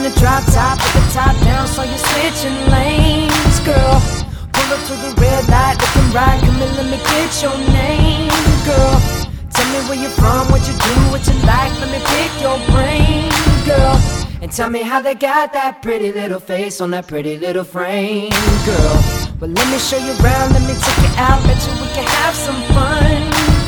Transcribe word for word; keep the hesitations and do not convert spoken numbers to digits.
the drop top, put the top down, so you're switching lanes, girl. Pull up to the red light, looking right, come and let me get your name, girl. Tell me where you're from, what you do, what you like, let me pick your brain, girl. And tell me how they got that pretty little face on that pretty little frame, girl. Well, let me show you around, let me take you out, bet you we can have some fun,